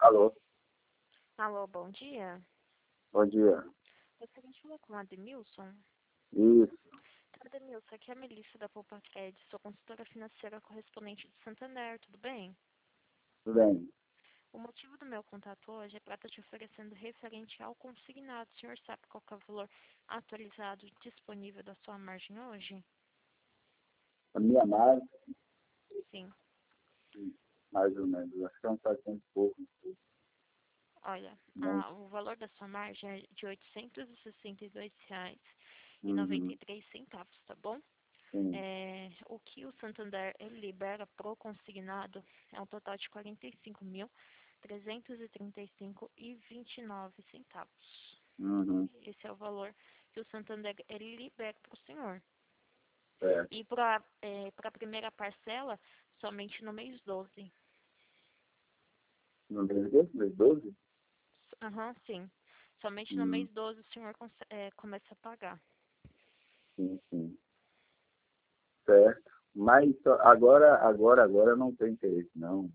Alô, Alô, bom dia. bom dia. Gostaria de falar com o Ademilson. Isso, Ademilson, aqui é a Melissa da Poupa Cred, sou consultora financeira correspondente de Santander, tudo bem? tudo bem. O motivo do meu contato hoje é para estar te oferecendo referente ao consignado. O senhor sabe qual que é o valor atualizado disponível da sua margem hoje? A minha marca, Sim. mais ou menos, acho que é um 400 e pouco. Olha, Não. o valor da sua margem é de R$ 862,93, tá bom? Sim. O que o Santander ele libera pro consignado é um total de R$ 45.335,29. Uhum. Esse é o valor que o Santander ele libera para o senhor. Certo. E para a primeira parcela, somente no mês 12. No mês de mês 12? Aham, sim. Somente no Hum, mês 12 o senhor começa a pagar. sim, sim. Certo. Mas agora não tem interesse, não.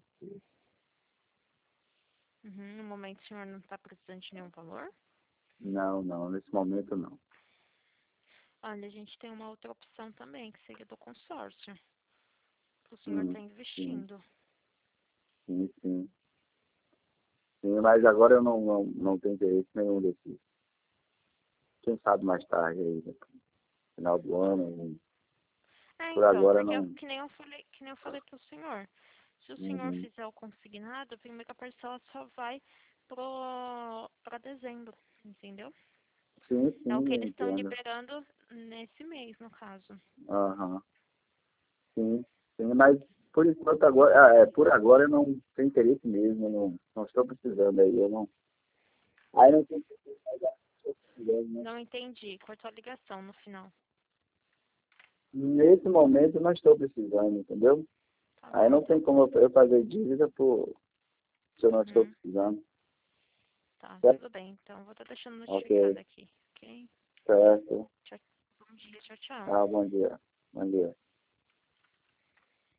No momento o senhor não está precisando de nenhum valor? Não, não, nesse momento não. Olha, a gente tem uma outra opção também, que seria do consórcio, que o senhor está Sim, investindo. sim, sim. Sim, mas agora eu não tenho interesse nenhum desses. Quem sabe mais tarde aí, no final do ano, por Então, agora porque não. que nem eu falei pro senhor. Se o senhor Uhum. fizer o consignado, a primeira parcela só vai para dezembro, entendeu? Sim, É o sim, que eu eles estão entendo. liberando nesse mês, no caso. Aham. Sim, sim, mas por enquanto agora, por agora eu não tenho interesse mesmo, eu não estou precisando aí, eu não. Aí não tem precisando, né? Não entendi, cortou a ligação no final. Nesse momento eu não estou precisando, entendeu? Tá Aí bom, não tem então. como eu fazer dívida se eu não estou Uhum, precisando. tá, Certo? tudo bem. Então, vou estar deixando Ok, notificado aqui, ok? certo. Tchau, bom dia, tchau, tchau. Ah, bom dia. Bom dia.